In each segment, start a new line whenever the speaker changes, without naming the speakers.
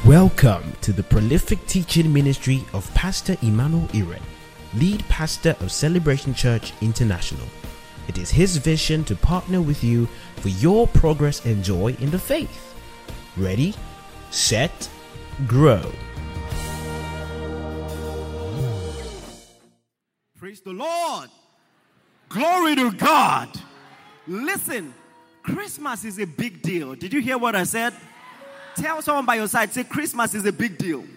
Welcome to the prolific teaching ministry of Pastor Emmanuel Iren, lead pastor of Celebration Church International. It is his vision to partner with you for your progress and joy in the faith. Ready, set, grow.
Praise the Lord. Glory to God. Listen, Christmas is a big deal. Did you hear what I said? Tell someone by your side, say Christmas is a big deal.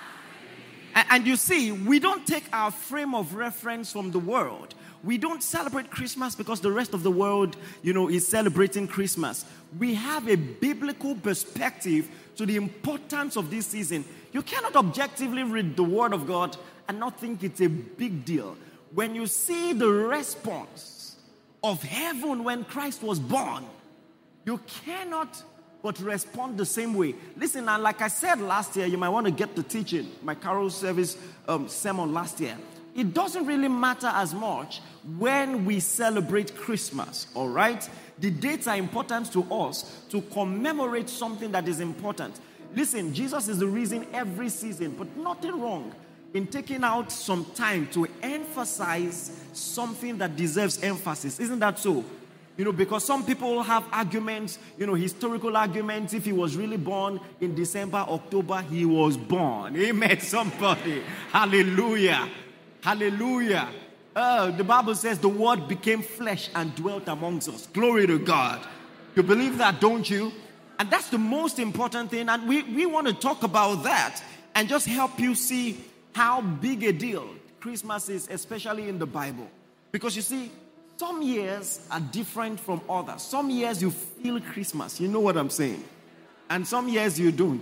And you see, we don't take our frame of reference from the world. We don't celebrate Christmas because the rest of the world, is celebrating Christmas. We have a biblical perspective to the importance of this season. You cannot objectively read the Word of God and not think it's a big deal. When you see the response of heaven when Christ was born, you cannot but respond the same way. Listen, and like I said last year, you might want to get the teaching, my carol service sermon last year. It doesn't really matter as much when we celebrate Christmas, all right? The dates are important to us to commemorate something that is important. Listen, Jesus is the reason every season, but nothing wrong in taking out some time to emphasize something that deserves emphasis. Isn't that so? Because some people have arguments, historical arguments. If he was really born in December, October, he was born. Amen, somebody. Hallelujah. Hallelujah. The Bible says the word became flesh and dwelt amongst us. Glory to God. You believe that, don't you? And that's the most important thing. And we want to talk about that and just help you see how big a deal Christmas is, especially in the Bible. Because you see, some years are different from others. Some years you feel Christmas. You know what I'm saying? And some years you don't.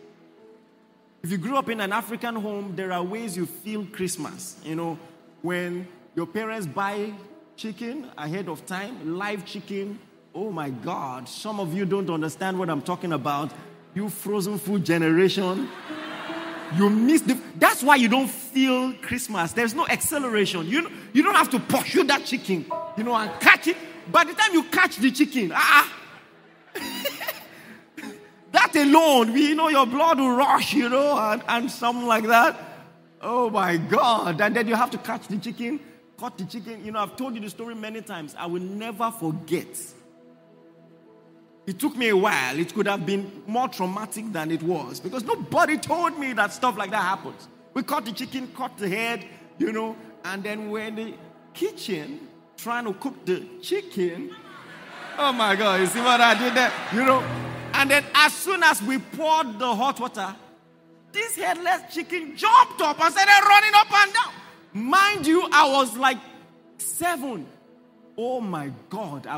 If you grew up in an African home, there are ways you feel Christmas. When your parents buy chicken ahead of time, live chicken. Oh my God, some of you don't understand what I'm talking about. You frozen food generation. You miss that's why you don't feel Christmas. There's no acceleration. You don't have to pursue that chicken, and catch it. By the time you catch the chicken, that alone, your blood will rush, and something like that. Oh my God. And then you have to catch the chicken, cut the chicken. I've told you the story many times. I will never forget. It took me a while. It could have been more traumatic than it was because nobody told me that stuff like that happens. We cut the chicken, cut the head, and then we're in the kitchen trying to cook the chicken. Oh my God, you see what I did there? And then as soon as we poured the hot water, this headless chicken jumped up and started running up and down. Mind you, I was like 7. Oh my God,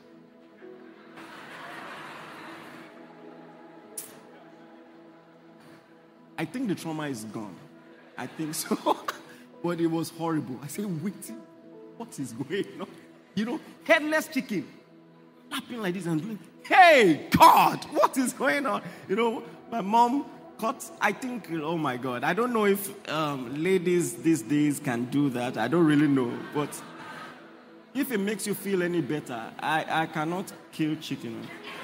I think the trauma is gone. I think so. But it was horrible. I said, wait, what is going on? Headless chicken. Tapping like this and doing, hey, God, what is going on? My mom cut, I think, oh my God. I don't know if ladies these days can do that. I don't really know. But if it makes you feel any better, I cannot kill chicken.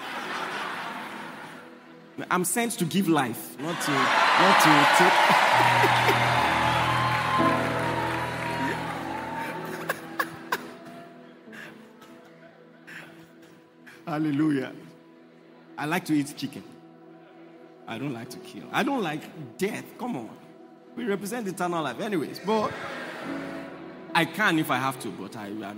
I'm sent to give life, not to take. Hallelujah. I like to eat chicken. I don't like to kill. I don't like death. Come on. We represent eternal life anyways. But I can if I have to, but I'm not.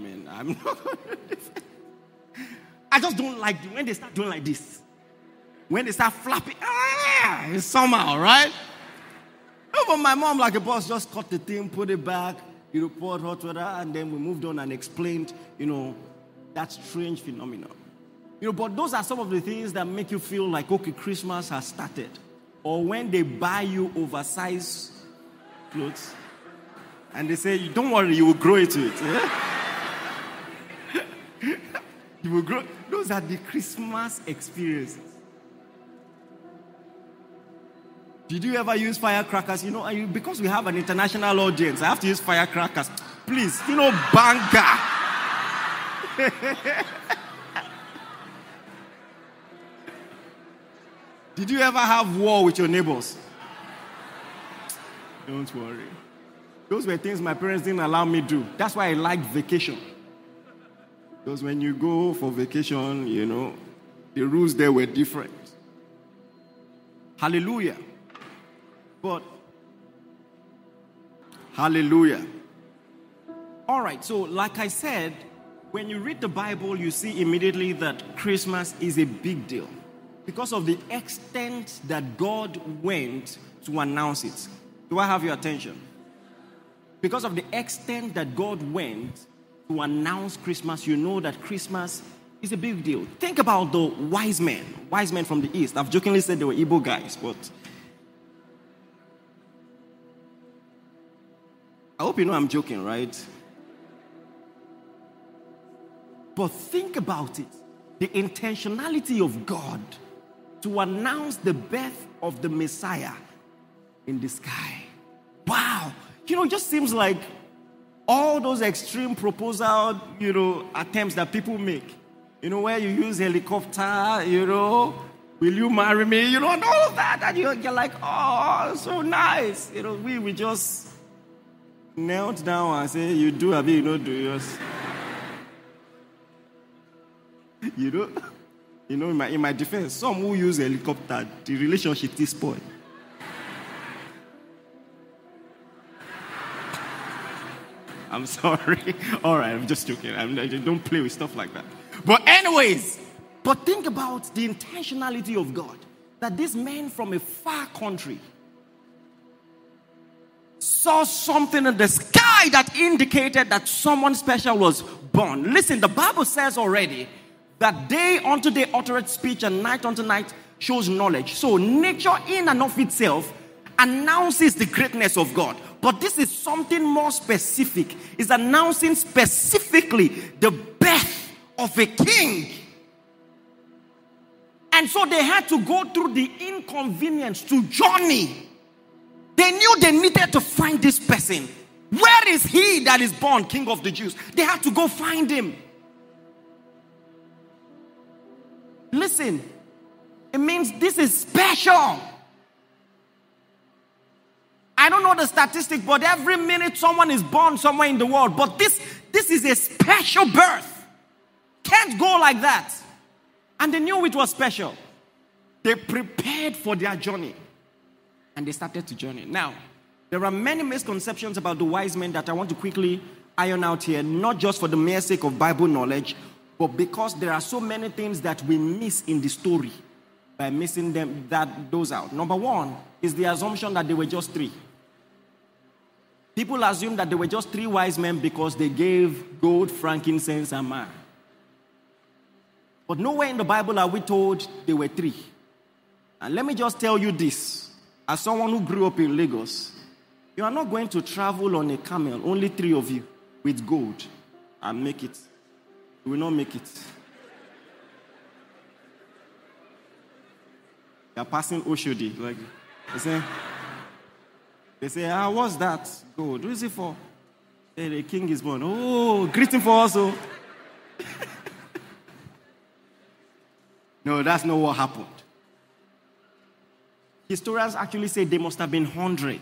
I just don't like when they start doing like this. When they start flapping, it's somehow, right? But my mom, like a boss, just cut the thing, put it back, poured hot water, and then we moved on and explained, that strange phenomenon. But those are some of the things that make you feel like, okay, Christmas has started. Or when they buy you oversized clothes, and they say, don't worry, you will grow into it. Yeah? You will grow. Those are the Christmas experiences. Did you ever use firecrackers? Because we have an international audience, I have to use firecrackers. Please, banga. Did you ever have war with your neighbors? Don't worry. Those were things my parents didn't allow me to do. That's why I liked vacation. Because when you go for vacation, the rules there were different. Hallelujah. But, hallelujah. All right, so like I said, when you read the Bible, you see immediately that Christmas is a big deal because of the extent that God went to announce it. Do I have your attention? Because of the extent that God went to announce Christmas, you know that Christmas is a big deal. Think about the wise men from the East. I've jokingly said they were Igbo guys, but I hope you know I'm joking, right? But think about it. The intentionality of God to announce the birth of the Messiah in the sky. Wow. It just seems like all those extreme proposal, attempts that people make. Where you use helicopter, will you marry me? And all of that. And you're like, oh, so nice. We just knelt down and say, you do, Abi, you don't do yours. In my defense, some who use helicopter, the relationship is spoiled. I'm sorry. All right, I'm just joking. I don't play with stuff like that. But anyways, think about the intentionality of God. That this man from a far country saw something in the sky that indicated that someone special was born. Listen, the Bible says already that day unto day uttereth speech and night unto night shows knowledge. So nature in and of itself announces the greatness of God. But this is something more specific. It's announcing specifically the birth of a king. And so they had to go through the inconvenience to journey. They knew they needed to find this person. Where is he that is born King of the Jews? They had to go find him. Listen, it means this is special. I don't know the statistic, but every minute someone is born somewhere in the world. But this is a special birth. Can't go like that. And they knew it was special. They prepared for their journey. And they started to journey. Now, there are many misconceptions about the wise men that I want to quickly iron out here. Not just for the mere sake of Bible knowledge, but because there are so many things that we miss in the story by missing those out. Number one is the assumption that they were just three. People assume that there were just three wise men because they gave gold, frankincense, and myrrh. But nowhere in the Bible are we told there were three. And let me just tell you this. As someone who grew up in Lagos, you are not going to travel on a camel, only three of you, with gold, and make it. You will not make it. You are passing Oshodi. Like, they say, what's that gold? Who is it for? Hey, the king is born. Oh, greeting for us. Oh. No, that's not what happened. Historians actually say they must have been 100.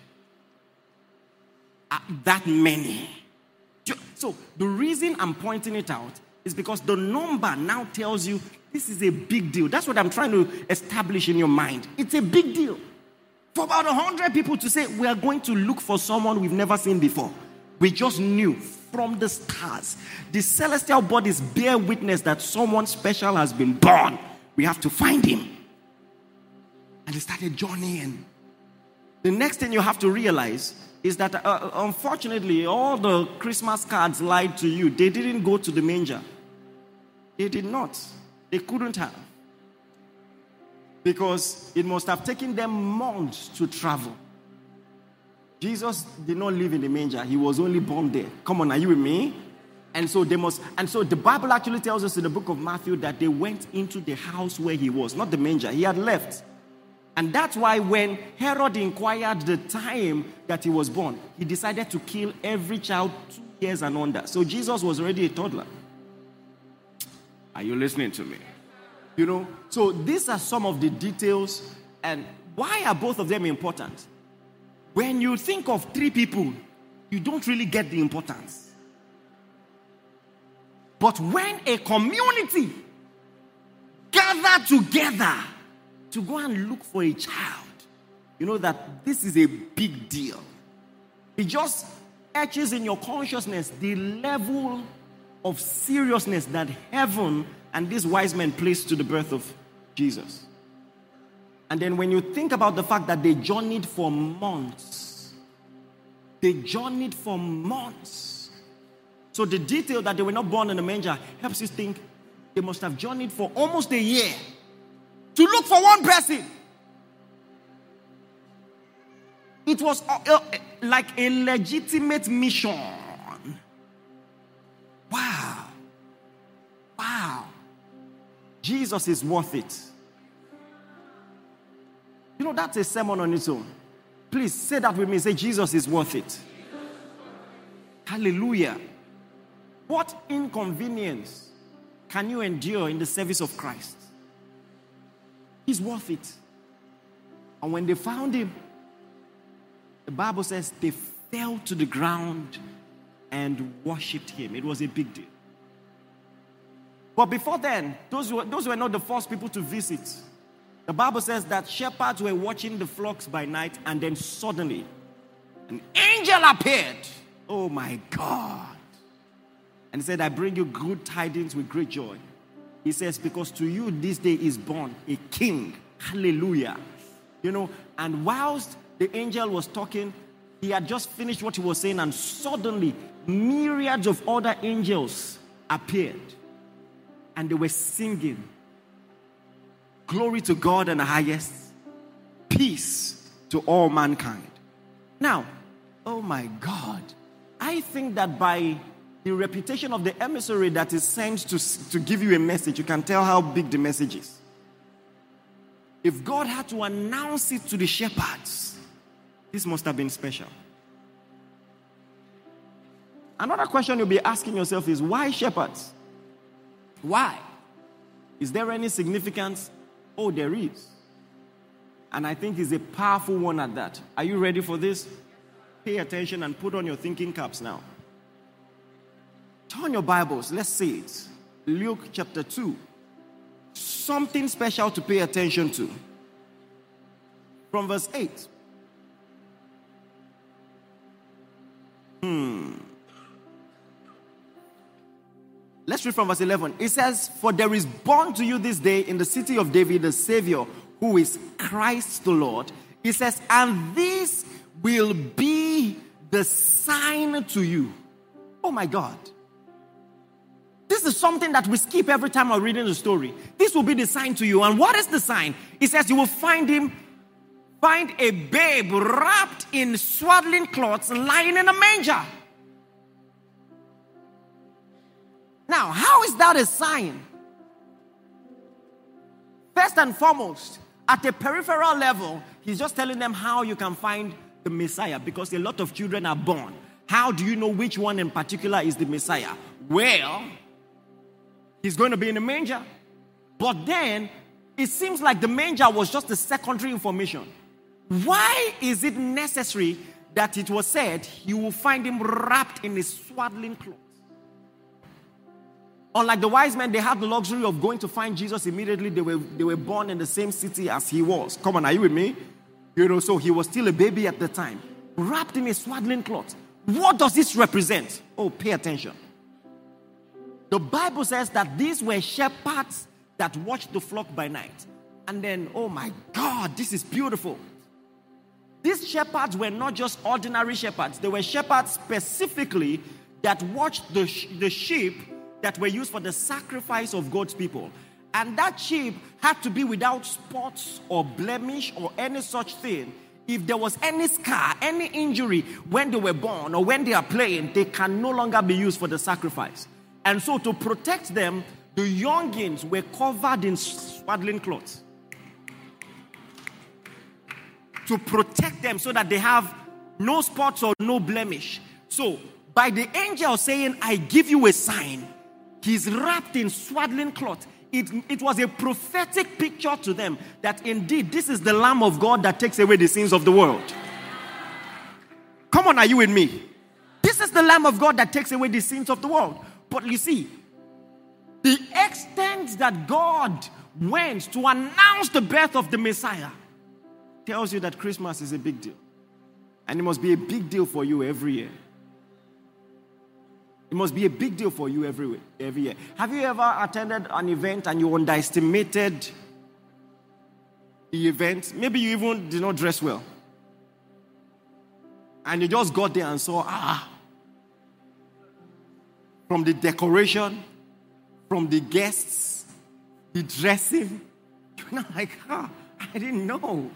That many. So the reason I'm pointing it out is because the number now tells you this is a big deal. That's what I'm trying to establish in your mind. It's a big deal. For about 100 people to say, we are going to look for someone we've never seen before. We just knew from the stars. The celestial bodies bear witness that someone special has been born. We have to find him. And they started journeying. The next thing you have to realize is that, unfortunately, all the Christmas cards lied to you. They didn't go to the manger. They did not. They couldn't have. Because it must have taken them months to travel. Jesus did not live in the manger. He was only born there. Come on, are you with me? And so the Bible actually tells us in the book of Matthew that they went into the house where he was, not the manger. He had left. And that's why when Herod inquired the time that he was born, he decided to kill every child 2 years and under. So Jesus was already a toddler. Are you listening to me? You know, so these are some of the details. And why are both of them important? When you think of three people, you don't really get the importance. But when a community gather together to go and look for a child, you know that this is a big deal. It just etches in your consciousness the level of seriousness that heaven and these wise men placed to the birth of Jesus. And then when you think about the fact that they journeyed for months. They journeyed for months. So the detail that they were not born in a manger helps you think they must have journeyed for almost a year to look for one person. It was like a legitimate mission. Wow. Wow. Jesus is worth it. You know, that's a sermon on its own. Please say that with me. Say, Jesus is worth it. Hallelujah. What inconvenience can you endure in the service of Christ? He's worth it. And when they found him, the Bible says they fell to the ground and worshipped him. It was a big deal. But before then, those were not the first people to visit. The Bible says that shepherds were watching the flocks by night, and then suddenly an angel appeared. Oh my God. And he said, I bring you good tidings with great joy. He says, because to you this day is born a king. Hallelujah. You know, and whilst the angel was talking, he had just finished what he was saying, and suddenly myriads of other angels appeared. And they were singing, glory to God in the highest, peace to all mankind. Now, oh my God, I think that by the reputation of the emissary that is sent to give you a message, you can tell how big the message is. If God had to announce it to the shepherds, this must have been special. Another question you'll be asking yourself is, why shepherds? Why? Is there any significance? Oh, there is. And I think it's a powerful one at that. Are you ready for this? Pay attention and put on your thinking caps now. Turn your Bibles. Let's see it. Luke chapter 2. Something special to pay attention to. From verse 8. Let's read from verse 11. It says, for there is born to you this day in the city of David a Savior, who is Christ the Lord. It says, and this will be the sign to you. Oh my God. This is something that we skip every time we're reading the story. This will be the sign to you. And what is the sign? It says you will find a babe wrapped in swaddling cloths lying in a manger. Now, how is that a sign? First and foremost, at a peripheral level, he's just telling them how you can find the Messiah, because a lot of children are born. How do you know which one in particular is the Messiah? Well, he's going to be in a manger. But then, it seems like the manger was just a secondary information. Why is it necessary that it was said you will find him wrapped in a swaddling cloth? Unlike the wise men, they had the luxury of going to find Jesus immediately. They were born in the same city as he was. Come on, are you with me? You know, so he was still a baby at the time. Wrapped in a swaddling cloth. What does this represent? Oh, pay attention. The Bible says that these were shepherds that watched the flock by night. And then, oh my God, this is beautiful. These shepherds were not just ordinary shepherds. They were shepherds specifically that watched the sheep that were used for the sacrifice of God's people. And that sheep had to be without spots or blemish or any such thing. If there was any scar, any injury when they were born or when they are playing, they can no longer be used for the sacrifice. And so to protect them, the youngins were covered in swaddling cloths. To protect them so that they have no spots or no blemish. So, by the angel saying, I give you a sign, he's wrapped in swaddling cloth. It was a prophetic picture to them that indeed this is the Lamb of God that takes away the sins of the world. Come on, are you with me? This is the Lamb of God that takes away the sins of the world. But you see, the extent that God went to announce the birth of the Messiah tells you that Christmas is a big deal. And it must be a big deal for you every year. It must be a big deal for you every year. Have you ever attended an event and you underestimated the event? Maybe you even did not dress well. And you just got there and saw, from the decoration, from the guests, the dressing, you're not like, I didn't know.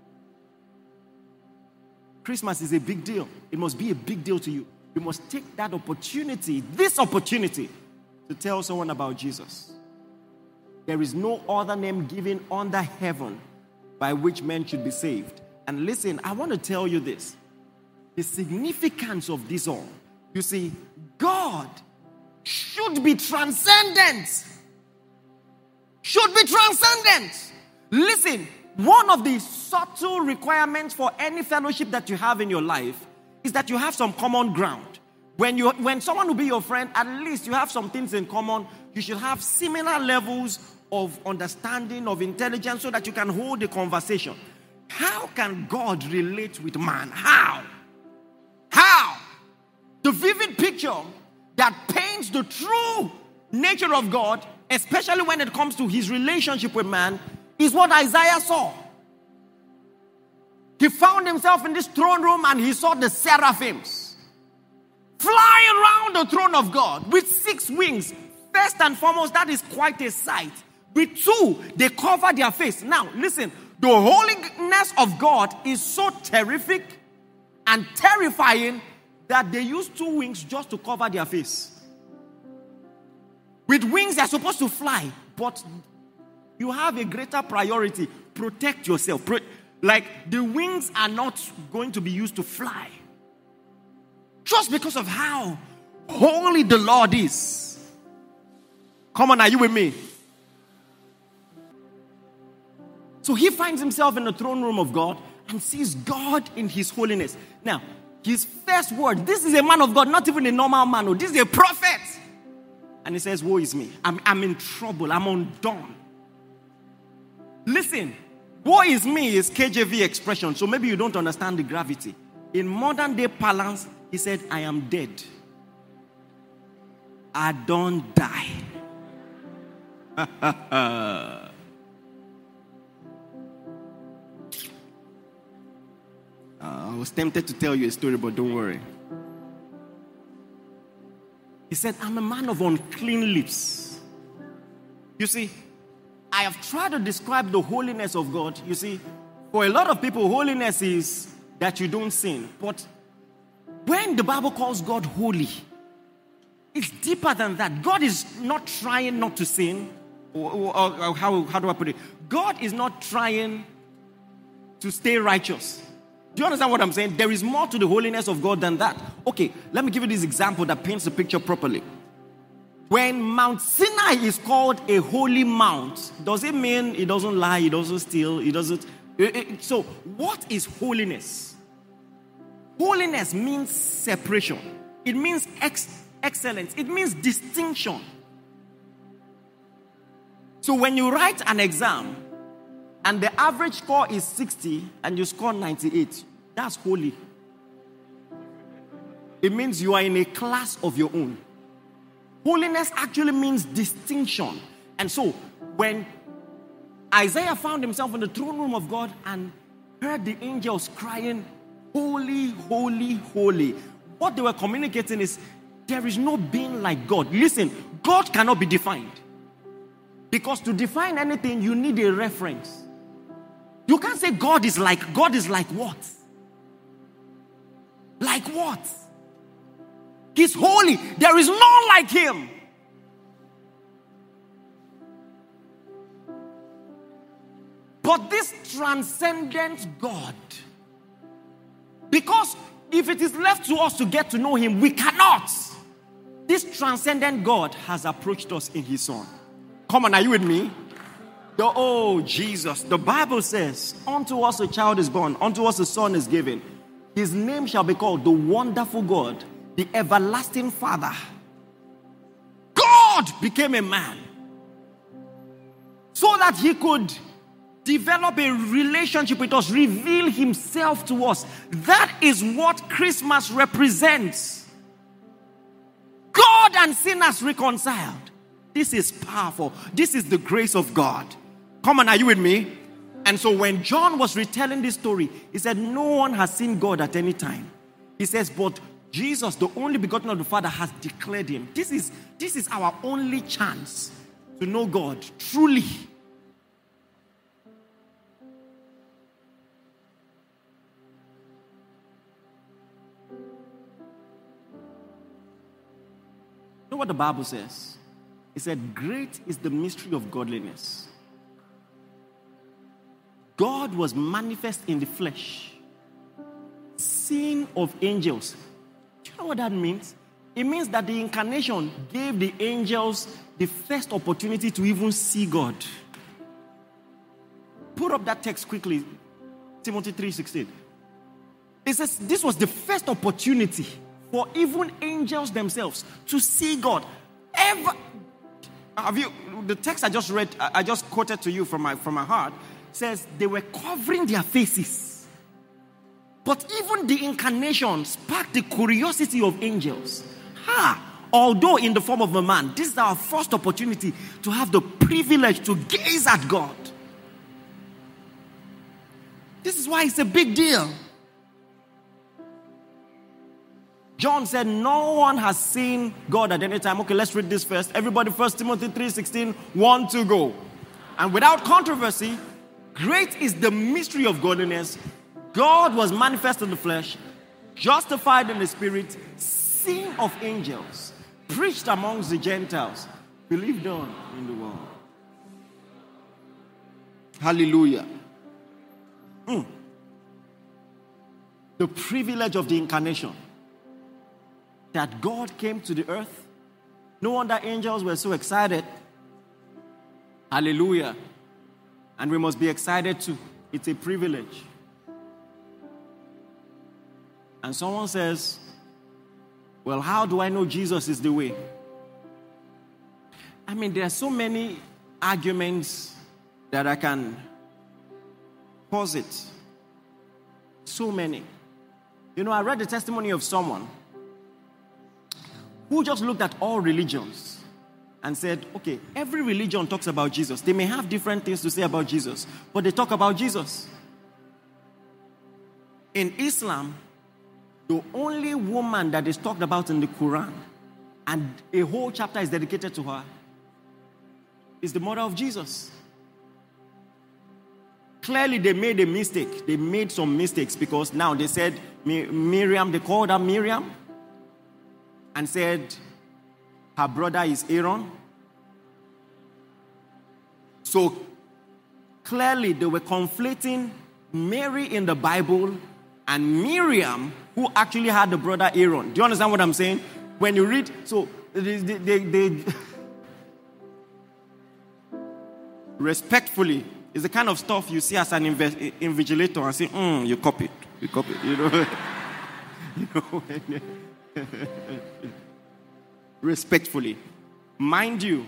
Christmas is a big deal. It must be a big deal to you. You must take that opportunity, this opportunity, to tell someone about Jesus. There is no other name given under heaven by which men should be saved. And listen, I want to tell you this. The significance of this all. You see, God should be transcendent. Should be transcendent. Listen, one of the subtle requirements for any fellowship that you have in your life is that you have some common ground. When someone will be your friend, at least you have some things in common. You should have similar levels of understanding, of intelligence, so that you can hold a conversation. How can God relate with man? How? The vivid picture that paints the true nature of God, especially when it comes to his relationship with man, is what Isaiah saw. He found himself in this throne room and he saw the seraphims flying around the throne of God with 6 wings. First and foremost, that is quite a sight. With 2, they cover their face. Now, listen, the holiness of God is so terrific and terrifying that they use 2 wings just to cover their face. With wings, they're supposed to fly, but you have a greater priority. Protect yourself. Like, the wings are not going to be used to fly. Just because of how holy the Lord is. Come on, are you with me? So he finds himself in the throne room of God and sees God in his holiness. Now, his first word, this is a man of God, not even a normal man. This is a prophet. And he says, woe is me. I'm in trouble. I'm undone. Listen, woe is me is KJV expression, so maybe you don't understand the gravity. In modern day parlance, he said, I am dead. I don't die. I was tempted to tell you a story, but don't worry. He said, I'm a man of unclean lips. You see, I have tried to describe the holiness of God. You see, for a lot of people, holiness is that you don't sin. But when the Bible calls God holy, it's deeper than that. God is not trying not to sin. Or how do I put it? God is not trying to stay righteous. Do you understand what I'm saying? There is more to the holiness of God than that. Okay, let me give you this example that paints the picture properly. When Mount Sinai is called a holy mount, does it mean it doesn't lie, it doesn't steal, it doesn't... So, what is holiness? Holiness means separation. It means excellence. It means distinction. So when you write an exam, and the average score is 60, and you score 98, that's holy. It means you are in a class of your own. Holiness actually means distinction. And so, when Isaiah found himself in the throne room of God and heard the angels crying, holy, holy, holy, what they were communicating is, there is no being like God. Listen, God cannot be defined. Because to define anything, you need a reference. You can't say God is like what? Like what? He's holy. There is none like him. But this transcendent God, because if it is left to us to get to know him, we cannot. This transcendent God has approached us in his Son. Come on, are you with me? Oh, Jesus. The Bible says, unto us a child is born, unto us a son is given. His name shall be called the Wonderful God, the Everlasting Father. God became a man so that he could develop a relationship with us, reveal himself to us. That is what Christmas represents. God and sinners reconciled. This is powerful. This is the grace of God. Come on, are you with me? And so when John was retelling this story, he said, no one has seen God at any time. He says, but Jesus, the only begotten of the Father, has declared him. This is our only chance to know God truly. You know what the Bible says? It said, great is the mystery of godliness. God was manifest in the flesh, seen of angels. Do you know what that means? It means that the incarnation gave the angels the first opportunity to even see God. Put up that text quickly, Timothy 3:16. It says this was the first opportunity for even angels themselves to see God. The text I just read, I just quoted to you from my heart, says they were covering their faces. But even the incarnation sparked the curiosity of angels. Although in the form of a man, this is our first opportunity to have the privilege to gaze at God. This is why it's a big deal. John said, no one has seen God at any time. Okay, let's read this first. Everybody, 1 Timothy 3:16, 1 to go. And without controversy, great is the mystery of godliness. God was manifest in the flesh, justified in the spirit, seen of angels, preached amongst the Gentiles, believed on in the world. Hallelujah. The privilege of the incarnation. That God came to the earth. No wonder angels were so excited. Hallelujah. And we must be excited too. It's a privilege. And someone says, well, how do I know Jesus is the way? I mean, there are so many arguments that I can posit. So many. You know, I read the testimony of someone who just looked at all religions and said, okay, every religion talks about Jesus. They may have different things to say about Jesus, but they talk about Jesus. In Islam, the only woman that is talked about in the Quran, and a whole chapter is dedicated to her, is the mother of Jesus. Clearly, they made a mistake. They made some mistakes because now they said Miriam, they called her Miriam, and said her brother is Aaron. So clearly they were conflating Mary in the Bible and Miriam, who actually had the brother Aaron. Do you understand what I'm saying? When you read, so they respectfully, it's the kind of stuff you see as an invigilator and say, you copied, you know. You know. Respectfully. Mind you,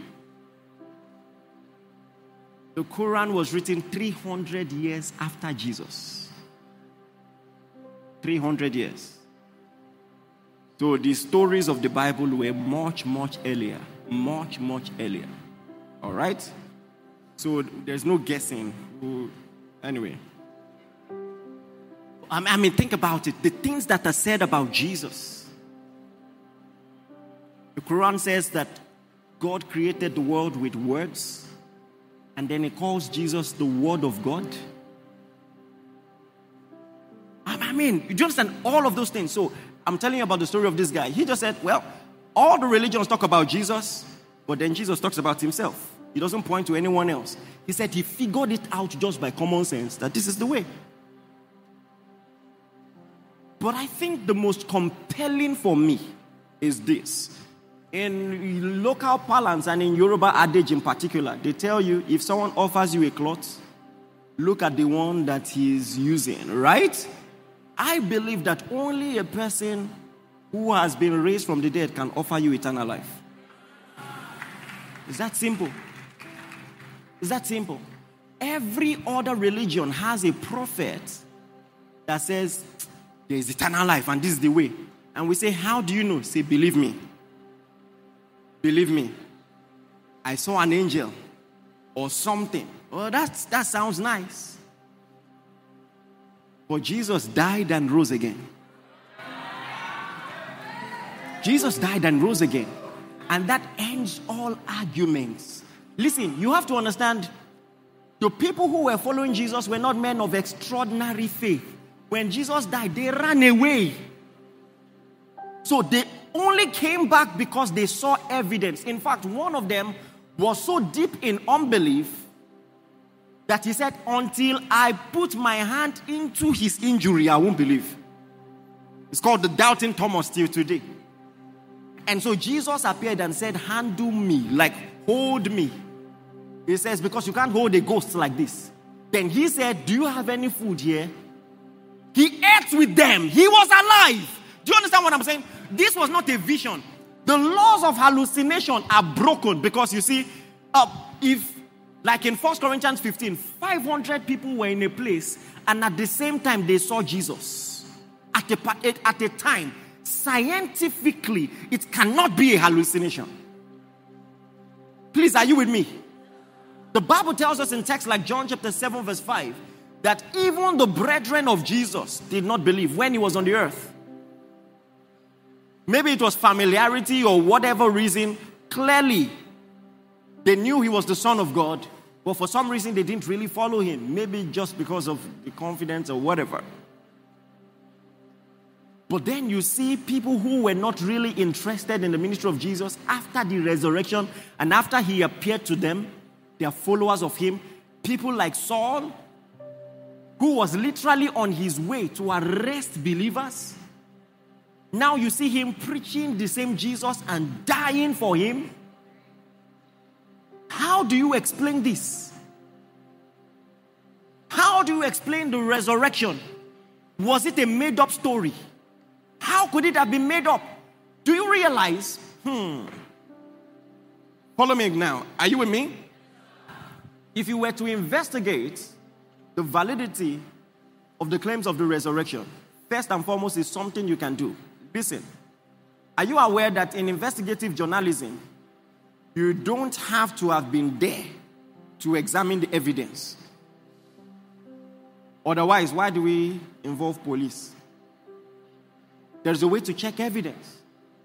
the Quran was written 300 years after Jesus. 300 years. So the stories of the Bible were much, much earlier. Much, much earlier. All right? So there's no guessing. Anyway. I mean, think about it. The things that are said about Jesus. The Quran says that God created the world with words, and then it calls Jesus the Word of God. I mean, you understand all of those things. So I'm telling you about the story of this guy. He just said, well, all the religions talk about Jesus, but then Jesus talks about himself. He doesn't point to anyone else. He said he figured it out just by common sense that this is the way. But I think the most compelling for me is this. In local parlance and in Yoruba adage in particular, they tell you if someone offers you a cloth, look at the one that he's using, right? I believe that only a person who has been raised from the dead can offer you eternal life. It's that simple. It's that simple. Every other religion has a prophet that says, there is eternal life and this is the way. And we say, how do you know? Say, believe me. Believe me. I saw an angel or something. Well, that sounds nice. But Jesus died and rose again. Jesus died and rose again. And that ends all arguments. Listen, you have to understand, the people who were following Jesus were not men of extraordinary faith. When Jesus died, they ran away. So they only came back because they saw evidence. In fact, one of them was so deep in unbelief that he said, until I put my hand into his injury, I won't believe. It's called the doubting Thomas till today. And so Jesus appeared and said, handle me, like hold me. He says, because you can't hold a ghost like this. Then he said, do you have any food here? He ate with them. He was alive. Do you understand what I'm saying? This was not a vision. The laws of hallucination are broken because you see, if like in 1 Corinthians 15, 500 people were in a place and at the same time they saw Jesus. At a time, scientifically, it cannot be a hallucination. Please, are you with me? The Bible tells us in texts like John chapter 7 verse 5 that even the brethren of Jesus did not believe when he was on the earth. Maybe it was familiarity or whatever reason. Clearly, they knew he was the Son of God, but for some reason they didn't really follow him. Maybe just because of the confidence or whatever. But then you see people who were not really interested in the ministry of Jesus after the resurrection and after he appeared to them, they are followers of him. People like Saul, who was literally on his way to arrest believers. Now you see him preaching the same Jesus and dying for him. How do you explain this? How do you explain the resurrection? Was it a made-up story? How could it have been made up? Do you realize? Follow me now. Are you with me? If you were to investigate the validity of the claims of the resurrection, first and foremost is something you can do. Listen, are you aware that in investigative journalism, you don't have to have been there to examine the evidence? Otherwise, why do we involve police? There's a way to check evidence.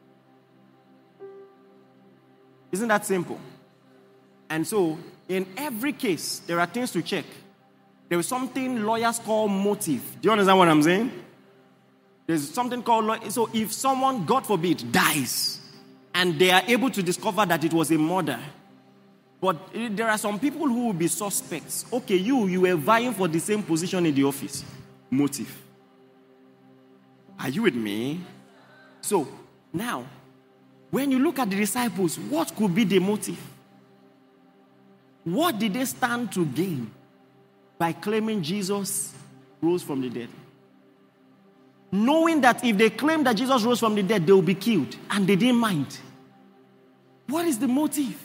Isn't that simple? And so, in every case, there are things to check. There is something lawyers call motive. Do you understand what I'm saying? There's something called... So if someone, God forbid, dies, and they are able to discover that it was a murder, but there are some people who will be suspects. Okay, you were vying for the same position in the office. Motive. Are you with me? So, now, when you look at the disciples, what could be the motive? What did they stand to gain by claiming Jesus rose from the dead? Knowing that if they claim that Jesus rose from the dead, they will be killed. And they didn't mind. What is the motive?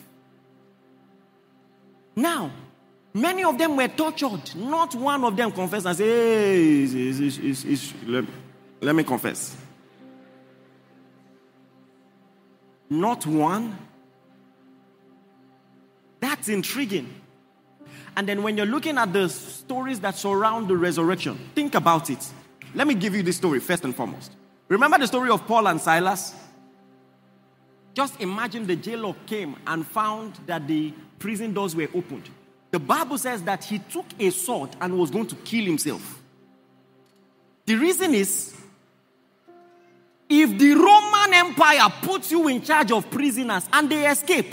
Now, many of them were tortured. Not one of them confessed and said, hey, let me confess. Not one. That's intriguing. And then when you're looking at the stories that surround the resurrection, think about it. Let me give you this story first and foremost. Remember the story of Paul and Silas? Just imagine the jailer came and found that the prison doors were opened. The Bible says that he took a sword and was going to kill himself. The reason is, if the Roman Empire puts you in charge of prisoners and they escape,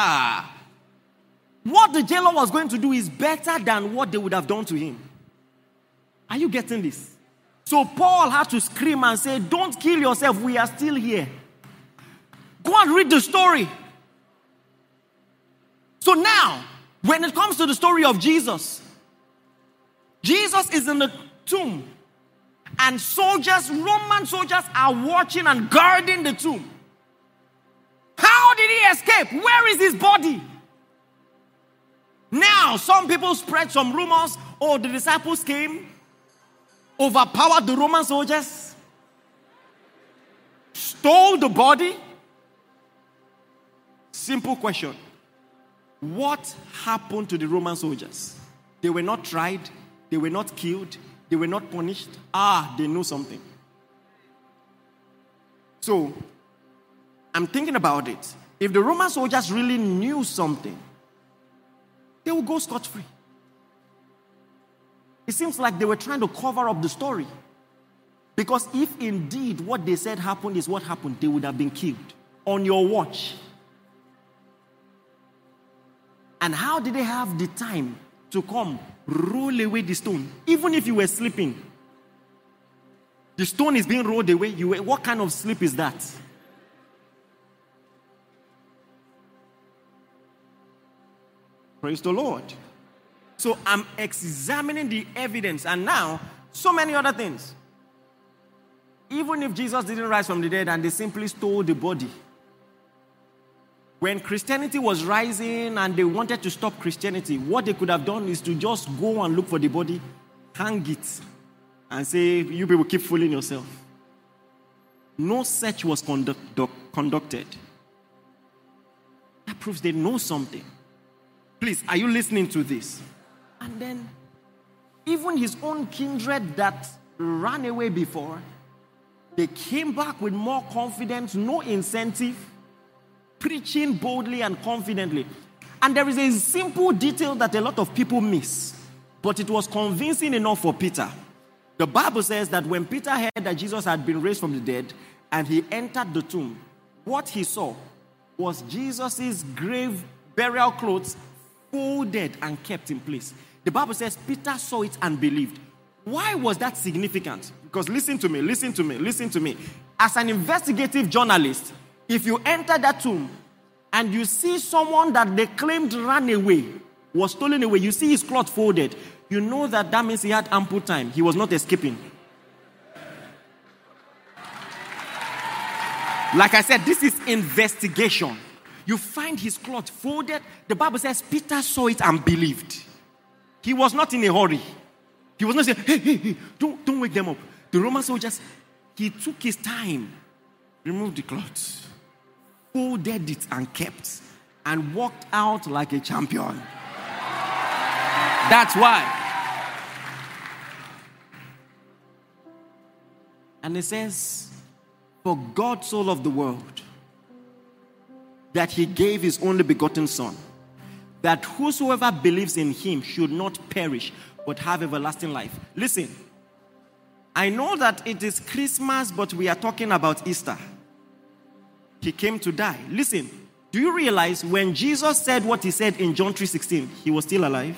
what the jailer was going to do is better than what they would have done to him. Are you getting this? So Paul had to scream and say, don't kill yourself, we are still here. Go and read the story. So now, when it comes to the story of Jesus, Jesus is in the tomb. And soldiers, Roman soldiers, are watching and guarding the tomb. How did he escape? Where is his body? Now, some people spread some rumors. Oh, the disciples came, overpowered the Roman soldiers, stole the body. Simple question. What happened to the Roman soldiers? They were not tried. They were not killed. They were not punished. They knew something. So, I'm thinking about it. If the Roman soldiers really knew something, they would go scot-free. It seems like they were trying to cover up the story. Because if indeed what they said happened is what happened, they would have been killed on your watch. And how did they have the time to come roll away the stone? Even if you were sleeping, the stone is being rolled away. What kind of sleep is that? Praise the Lord. So I'm examining the evidence, and now so many other things. Even if Jesus didn't rise from the dead and they simply stole the body, when Christianity was rising and they wanted to stop Christianity, what they could have done is to just go and look for the body, hang it, and say, you people keep fooling yourself. No search was conducted. That proves they know something. Please, are you listening to this? And then, even his own kindred that ran away before, they came back with more confidence, no incentive, preaching boldly and confidently. And there is a simple detail that a lot of people miss, but it was convincing enough for Peter. The Bible says that when Peter heard that Jesus had been raised from the dead and he entered the tomb, what he saw was Jesus' grave burial clothes folded and kept in place. The Bible says Peter saw it and believed. Why was that significant? Because listen to me. As an investigative journalist, if you enter that tomb and you see someone that they claimed ran away, was stolen away, you see his cloth folded, you know that means he had ample time. He was not escaping. Like I said, this is investigation. You find his cloth folded. The Bible says Peter saw it and believed. He was not in a hurry. He was not saying, hey, don't wake them up. The Roman soldiers, he took his time, removed the cloth, folded it and kept, and walked out like a champion. That's why. And it says, for God so loved the world that he gave his only begotten Son, that whosoever believes in him should not perish, but have everlasting life. Listen, I know that it is Christmas, but we are talking about Easter. He came to die. Listen, do you realize when Jesus said what he said in John 3:16, he was still alive?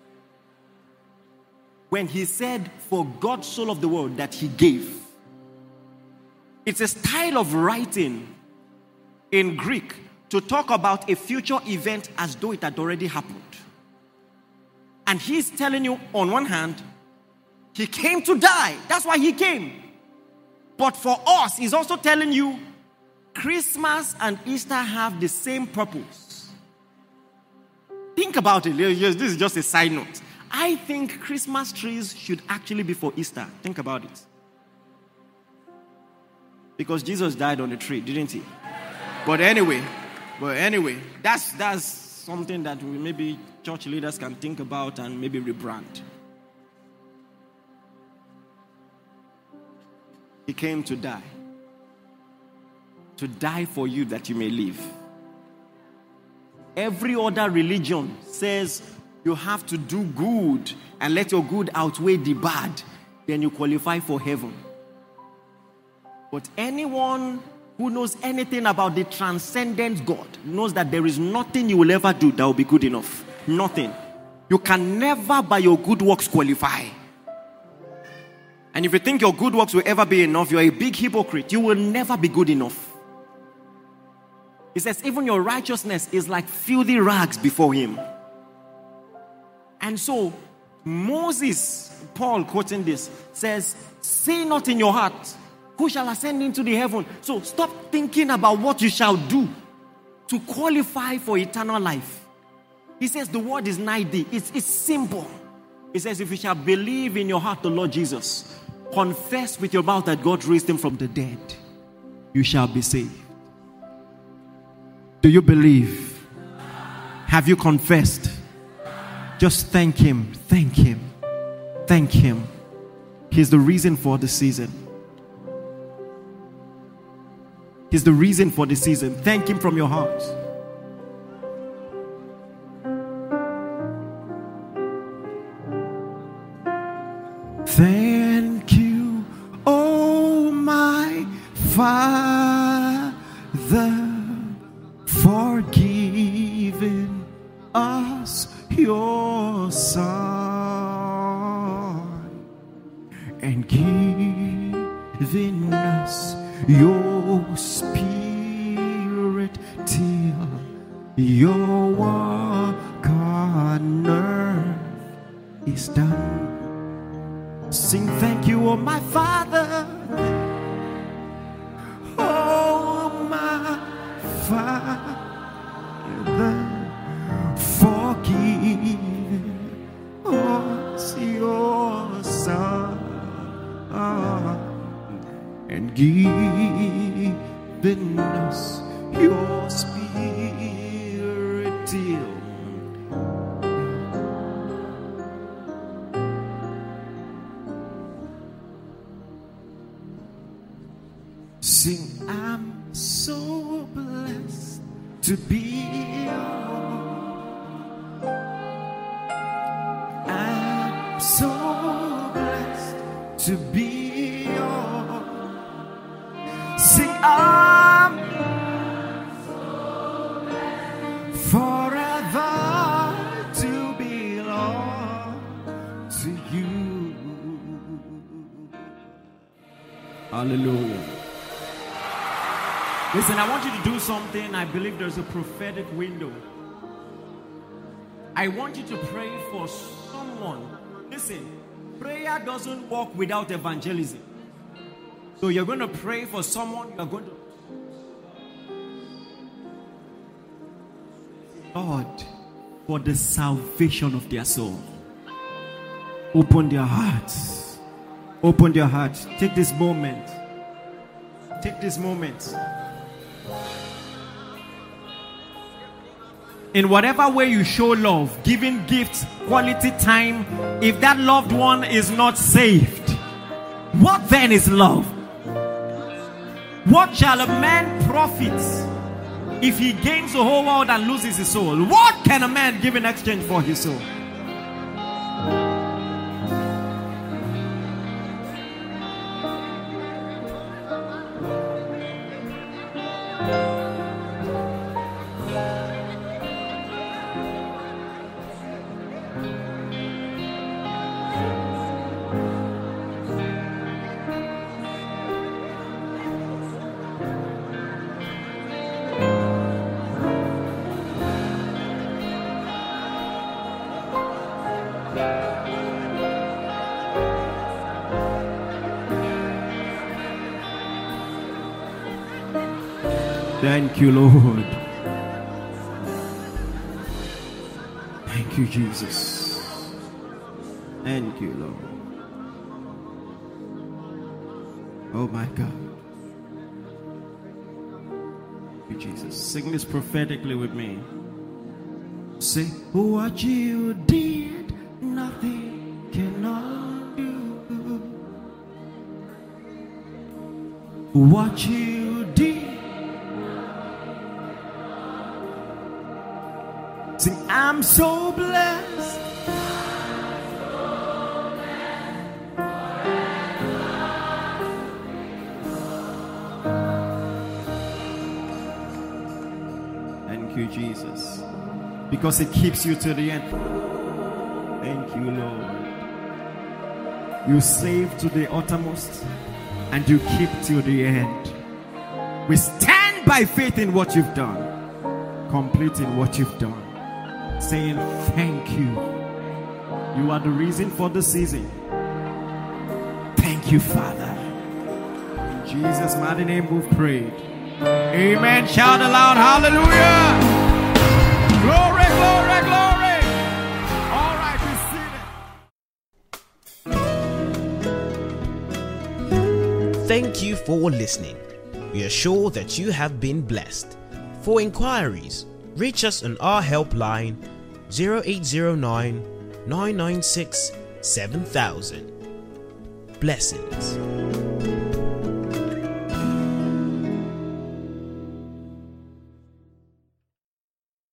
When he said, for God so loved the world that he gave. It's a style of writing in Greek to talk about a future event as though it had already happened. And he's telling you, on one hand, he came to die. That's why he came. But for us, he's also telling you, Christmas and Easter have the same purpose. Think about it. This is just a side note. I think Christmas trees should actually be for Easter. Think about it. Because Jesus died on the tree, didn't he? But anyway, that's something that maybe church leaders can think about and maybe rebrand. He came to die. To die for you that you may live. Every other religion says you have to do good and let your good outweigh the bad. Then you qualify for heaven. But anyone who knows anything about the transcendent God knows that there is nothing you will ever do that will be good enough. Nothing. You can never by your good works qualify. And if you think your good works will ever be enough, you're a big hypocrite. You will never be good enough. He says, even your righteousness is like filthy rags before him. And so, Moses, Paul quoting this, says, say not in your heart, who shall ascend into the heaven? So stop thinking about what you shall do to qualify for eternal life. He says the word is nigh thee. It's simple. He says, if you shall believe in your heart the Lord Jesus, confess with your mouth that God raised him from the dead, you shall be saved. Do you believe? Have you confessed? Just thank him. Thank him. Thank him. He's the reason for the season. He's the reason for the season. Thank him from your heart. Thank you, oh my Father, for giving us your Son and giving us your Spirit till your work on earth is done. Sing thank you, oh my Father, oh my Father, for giving us your Son and giving us your Spirit till sing, I'm so blessed to be I'm so blessed to be sing, I'm forever to belong to you. Hallelujah. Listen, I want you to do something. I believe there's a prophetic window. I want you to pray for someone. Listen, prayer doesn't work without evangelism. So you're going to pray for someone. You're going to, God, for the salvation of their soul. Open their hearts. Open their hearts. Take this moment. Take this moment. In whatever way you show love, giving gifts, quality time, if that loved one is not saved, what then is love? What shall a man profit if he gains the whole world and loses his soul? What can a man give in exchange for his soul? Thank you, Lord. Thank you, Jesus. Thank you, Lord. Oh my God. Thank you, Jesus. Sing this prophetically with me. Say, what you did, nothing can undo. What you did. Sing, I'm so blessed. Thank you, Jesus. Because it keeps you to the end. Thank you, Lord. You save to the uttermost and you keep till the end. We stand by faith in what you've done, completing what you've done, saying thank you. You are the reason for the season. Thank you, Father. In Jesus' mighty name we've prayed. Amen. Shout aloud, hallelujah. Glory, glory, glory. All right, be seated.
Thank you for listening. We are sure that you have been blessed. For inquiries, reach us on our helpline 0809 996 7000. Blessings.